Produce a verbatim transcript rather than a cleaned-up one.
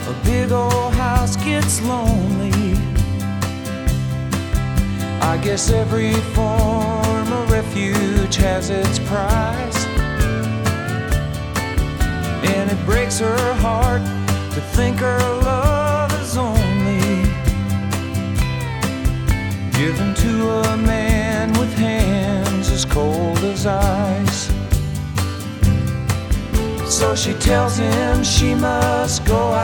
A big old house gets lonely. I guess every form of refuge has its price, and it breaks her heart to think her love is only given to a man with hands as cold as ice. So she tells him she must go